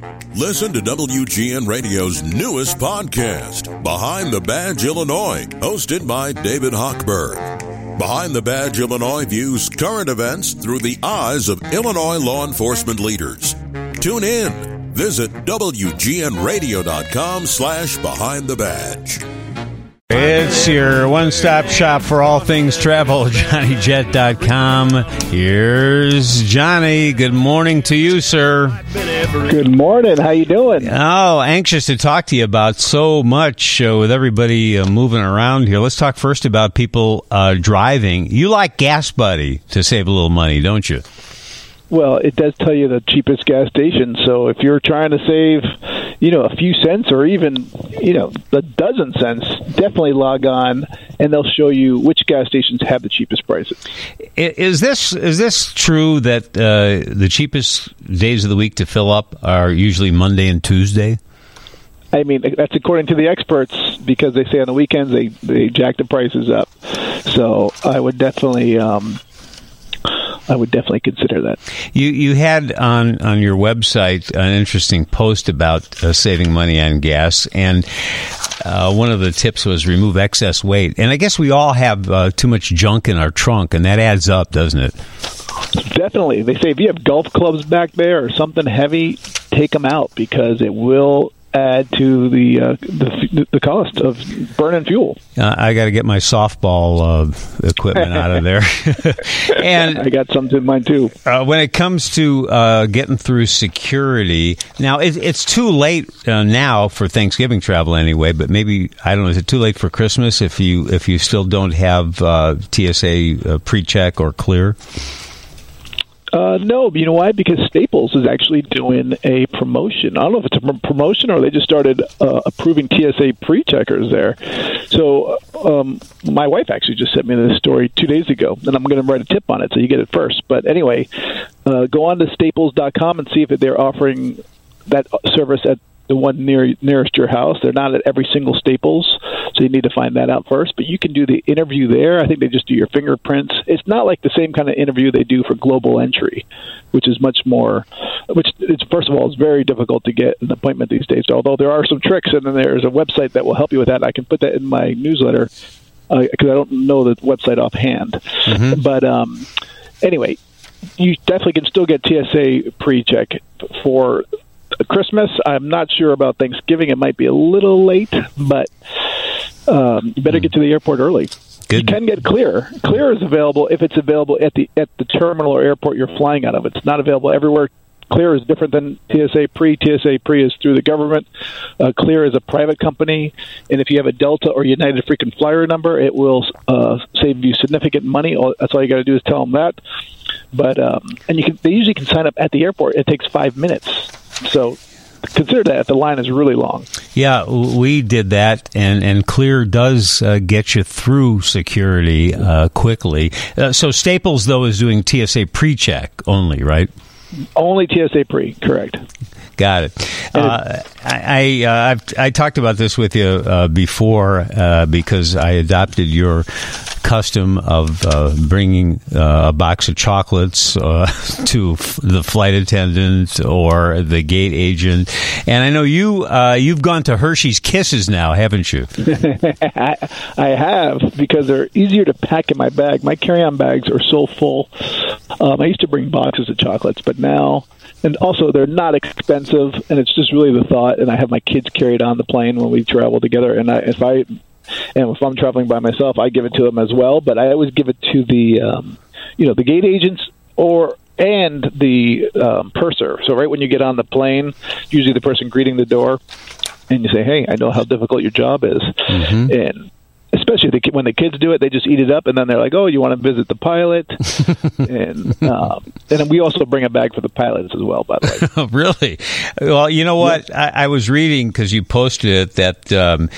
Listen to WGN Radio's newest podcast, Behind the Badge Illinois, hosted by David Hochberg. Behind the Badge Illinois views current events through the eyes of Illinois law enforcement leaders. Tune in. Visit WGNRadio.com/Behind the Badge. It's your one-stop shop for all things travel, JohnnyJet.com. Here's Johnny. Good morning to you, sir. Good morning. How you doing? Oh, anxious to talk to you about so much with everybody moving around here. Let's talk first about people driving. You like Gas Buddy to save a little money, don't you? Well, it does tell you the cheapest gas station. So if you're trying to save, a few cents or even, a dozen cents, definitely log on and they'll show you which gas stations have the cheapest prices. Is this true that the cheapest days of the week to fill up are usually Monday and Tuesday? I mean, that's according to the experts because they say on the weekends they jack the prices up. So I would definitely consider that. You had on your website an interesting post about saving money on gas, and one of the tips was remove excess weight. And I guess we all have too much junk in our trunk, and that adds up, doesn't it? Definitely. They say if you have golf clubs back there or something heavy, take them out because it will add to the cost of burning fuel. I got to get my softball equipment out of there. And I got some in mine too. When it comes to getting through security, now it's too late now for Thanksgiving travel anyway. But maybe I don't know. Is it too late for Christmas if you still don't have TSA pre-check or clear? No, you know why? Because Staples is actually doing a promotion. I don't know if it's a promotion or they just started approving TSA pre-checkers there. So my wife actually just sent me this story 2 days ago, and I'm going to write a tip on it so you get it first. But anyway, go on to Staples.com and see if they're offering that service at the one nearest your house. They're not at every single Staples, so you need to find that out first. But you can do the interview there. I think they just do your fingerprints. It's not like the same kind of interview they do for Global Entry, which is much more, first of all, it's very difficult to get an appointment these days, although there are some tricks, and then there's a website that will help you with that. I can put that in my newsletter because I don't know the website offhand. Mm-hmm. But anyway, you definitely can still get TSA pre-check for Christmas. I'm not sure about Thanksgiving. It might be a little late, but you better get to the airport early. Good. You can get Clear. Clear is available if it's available at the terminal or airport you're flying out of. It's not available everywhere. Clear is different than TSA Pre. TSA Pre is through the government. Clear is a private company, and if you have a Delta or United frequent flyer number, it will save you significant money. That's all you got to do is tell them that. But and they usually can sign up at the airport. It takes 5 minutes. So consider that if the line is really long. Yeah, we did that, and Clear does get you through security quickly. So Staples, though, is doing TSA pre-check only, right? Only TSA pre, correct. Got it. I talked about this with you before because I adopted your custom of bringing a box of chocolates to the flight attendant or the gate agent. And I know you've gone to Hershey's Kisses now, haven't you? I have, because they're easier to pack in my bag. My carry-on bags are so full. I used to bring boxes of chocolates, but now... And also, they're not expensive, and it's just really the thought. And I have my kids carried on the plane when we travel together. And if I'm traveling by myself, I give it to them as well. But I always give it to the gate agents and the purser. So right when you get on the plane, usually the person greeting the door, and you say, "Hey, I know how difficult your job is," mm-hmm. And especially when the kids do it, they just eat it up, and then they're like, "Oh, you want to visit the pilot?" and then we also bring a bag for the pilots as well, by the way. Oh, really? Well, you know what? Yeah. I was reading, because you posted it, that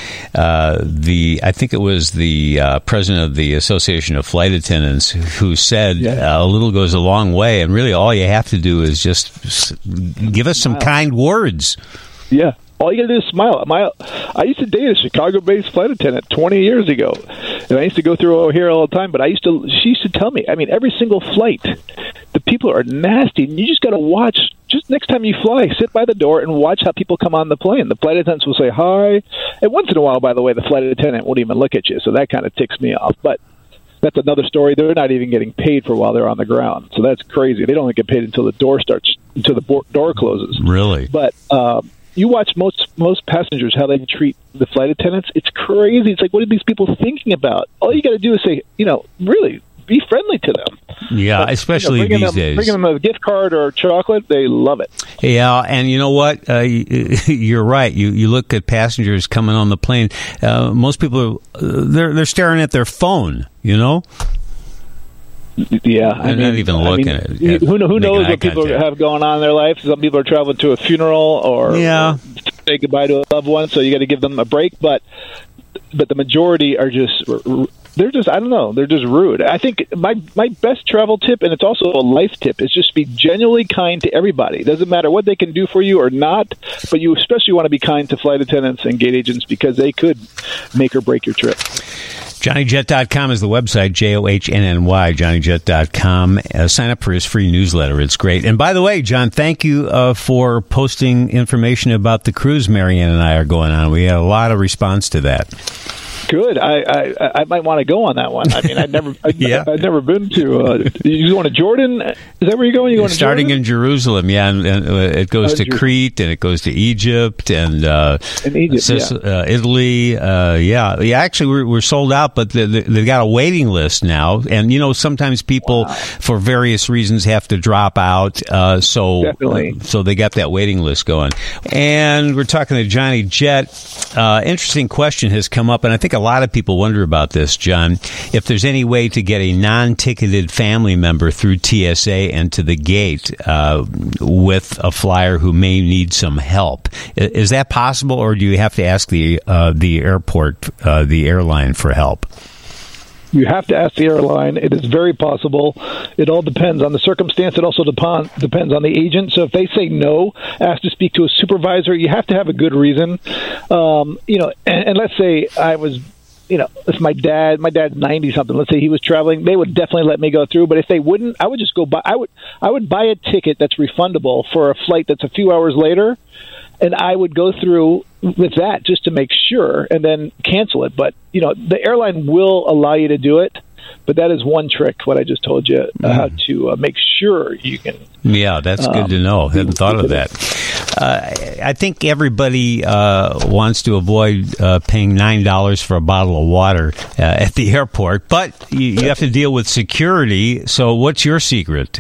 I think it was the president of the Association of Flight Attendants who said a little goes a long way, and really all you have to do is just give us some kind words. Yeah. All you got to do is smile. I used to date a Chicago-based flight attendant 20 years ago, and I used to go through O'Hare all the time, but she used to tell me, every single flight, the people are nasty, and you just got to watch just next time you fly, sit by the door and watch how people come on the plane. The flight attendants will say hi. And once in a while, by the way, the flight attendant won't even look at you. So that kind of ticks me off. But that's another story. They're not even getting paid for while they're on the ground. So that's crazy. They don't get paid until the door closes. Really? But you watch most passengers, how they treat the flight attendants. It's crazy. It's like, what are these people thinking about? All you got to do is say, really be friendly to them. Yeah, but, especially these days. Bringing them a gift card or chocolate, they love it. Yeah, and you know what? You're right. You look at passengers coming on the plane. Most people, they're staring at their phone, Yeah, they're not even looking at it. Who knows what people have going on in their life? Some people are traveling to a funeral or say goodbye to a loved one, so you got to give them a break. But the majority are they're just I don't know, they're just rude. I think my best travel tip, and it's also a life tip, is just be genuinely kind to everybody. It doesn't matter what they can do for you or not, but you especially want to be kind to flight attendants and gate agents because they could make or break your trip. JohnnyJet.com is the website, JOHNNY, JohnnyJet.com. Sign up for his free newsletter. It's great. And by the way, John, thank you for posting information about the cruise Marianne and I are going on. We had a lot of response to that. Good. I might want to go on that one. I mean, I've never been to. You going to Jordan? Is that where you're going? Starting in Jerusalem, and it goes to Crete and it goes to Egypt and Italy. Actually, we're sold out, but they've got a waiting list now. And sometimes people, for various reasons, have to drop out. So they got that waiting list going. And we're talking to Johnny Jet. Interesting question has come up, and I think a lot of people wonder about this, John. If there's any way to get a non-ticketed family member through TSA and to the gate with a flyer who may need some help, is that possible, or do you have to ask the airport, the airline, for help? You have to ask the airline. It is very possible. It all depends on the circumstance. It also depends on the agent. So if they say no, ask to speak to a supervisor. You have to have a good reason. And let's say I was, if my dad's 90-something. Let's say he was traveling. They would definitely let me go through. But if they wouldn't, I would just go buy. I would buy a ticket that's refundable for a flight that's a few hours later. And I would go through with that just to make sure and then cancel it. But, the airline will allow you to do it. But that is one trick, what I just told you, how to make sure you can. Yeah, that's good to know. I hadn't thought of that. I think everybody wants to avoid paying $9 for a bottle of water at the airport. But you have to deal with security. So what's your secret?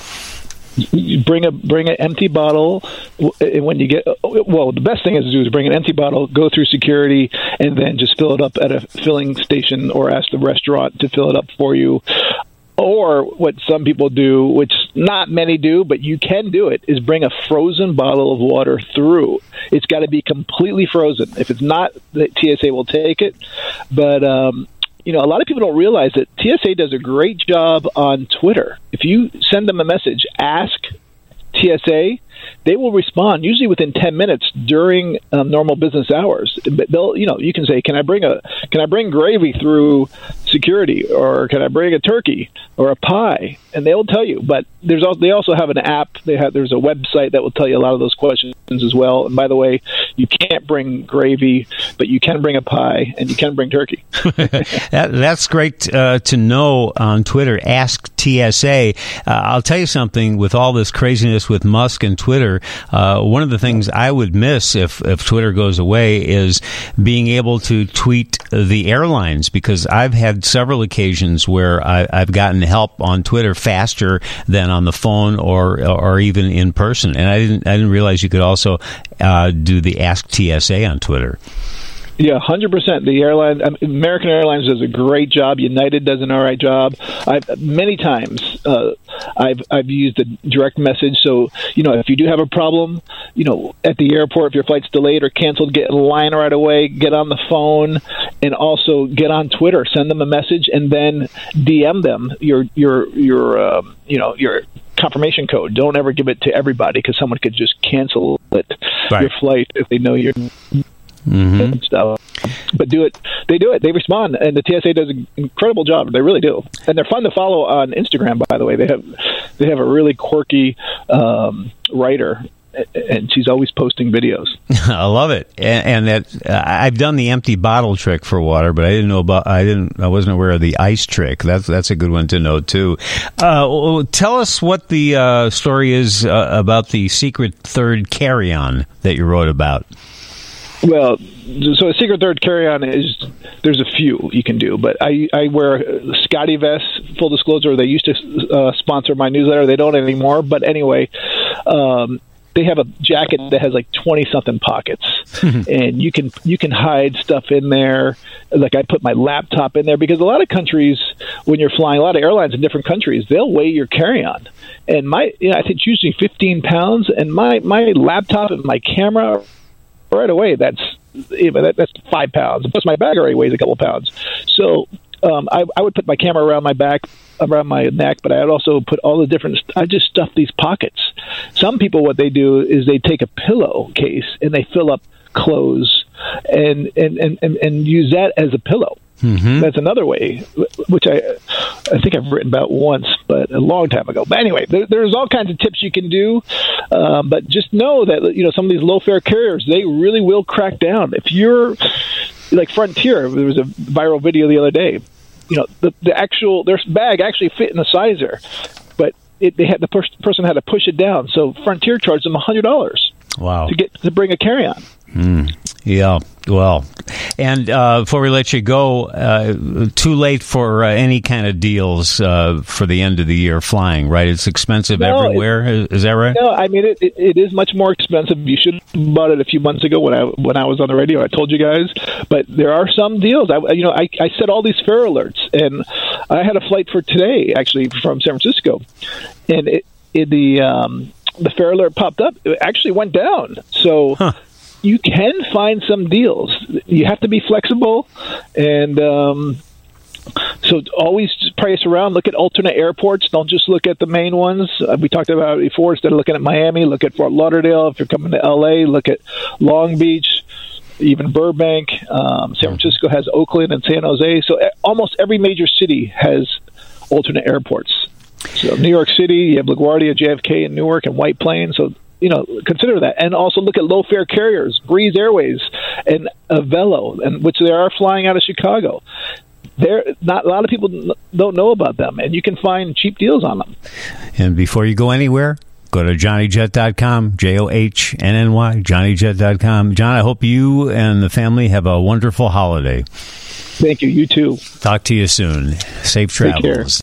You bring an empty bottle when you get. Well, the best thing is to do is bring an empty bottle, go through security, and then just fill it up at a filling station or ask the restaurant to fill it up for you. Or what some people do, which not many do, but you can do it, is bring a frozen bottle of water through. It's got to be completely frozen. If it's not, the TSA will take it. But a lot of people don't realize that TSA does a great job on Twitter. If you send them a message, ask TSA, they will respond usually within 10 minutes during normal business hours. But they'll, you can say, can I bring gravy through security, or can I bring a turkey or a pie? And they'll tell you. But they also have an app. There's a website that will tell you a lot of those questions as well. And by the way, you can't bring gravy, but you can bring a pie and you can bring turkey. That's great to know on Twitter. Ask TSA. I'll tell you something, with all this craziness with Musk and Twitter, one of the things I would miss if Twitter goes away is being able to tweet the airlines, because I've had several occasions where I've gotten help on Twitter faster than on the phone or even in person, and I didn't realize you could also do the Ask TSA on Twitter. Yeah, 100%. The airline, American Airlines does a great job. United does an all right job. Many times I've used a direct message. So, if you do have a problem, at the airport, if your flight's delayed or canceled, get in line right away, get on the phone, and also get on Twitter. Send them a message and then DM them your confirmation code. Don't ever give it to everybody, because someone could just cancel your flight if they know you're. And stuff. But do it. They do it. They respond, and the TSA does an incredible job. They really do, and they're fun to follow on Instagram. By the way, they have they have a really quirky writer, and she's always posting videos. I love it, and that I've done the empty bottle trick for water, but I wasn't aware of the ice trick. That's a good one to know too. Tell us what the story is about the secret third carry-on that you wrote about. Well, so a secret third carry-on is, there's a few you can do, but I wear Scotty vests, full disclosure. They used to sponsor my newsletter. They don't anymore, but anyway, they have a jacket that has like 20-something pockets, and you can hide stuff in there. Like I put my laptop in there, because a lot of countries, when you're flying, a lot of airlines in different countries, they'll weigh your carry-on. And I think it's usually 15 pounds, and my laptop and my camera, right away, that's 5 pounds. Plus my bag already weighs a couple pounds. So I would put my camera around my back, around my neck, but I would also put all the different, I just stuff these pockets. Some people, what they do is they take a pillowcase and they fill up clothes and use that as a pillow. Mm-hmm. That's another way, which I think I've written about once, but a long time ago. But anyway, there's all kinds of tips you can do, but just know that some of these low-fare carriers, they really will crack down. If you're like Frontier, there was a viral video the other day. Their bag actually fit in the sizer, but the person had to push it down. So Frontier charged them $100. Wow! To bring a carry-on. Yeah, well, and before we let you go, too late for any kind of deals for the end of the year flying, right? It's expensive everywhere. Is that right? No, I mean it is much more expensive. You should have bought it a few months ago when I was on the radio. I told you guys, but there are some deals. I set all these fare alerts, and I had a flight for today actually from San Francisco, and the fare alert popped up. It actually went down. So. Huh. You can find some deals. You have to be flexible, and so always price around. Look at alternate airports. Don't just look at the main ones. We talked about it before. Instead of looking at Miami, look at Fort Lauderdale. If you're coming to L.A., look at Long Beach, even Burbank. San Francisco has Oakland and San Jose. So almost every major city has alternate airports. So New York City, you have LaGuardia, JFK, and Newark, and White Plains. So consider that, and also look at low-fare carriers, Breeze Airways and Avelo, and which they are flying out of Chicago. A lot of people don't know about them, and you can find cheap deals on them. And before you go anywhere, go to JohnnyJet.com, JOHNNY, JohnnyJet.com. John, I hope you and the family have a wonderful holiday. Thank you. You too. Talk to you soon. Safe travels. Take care.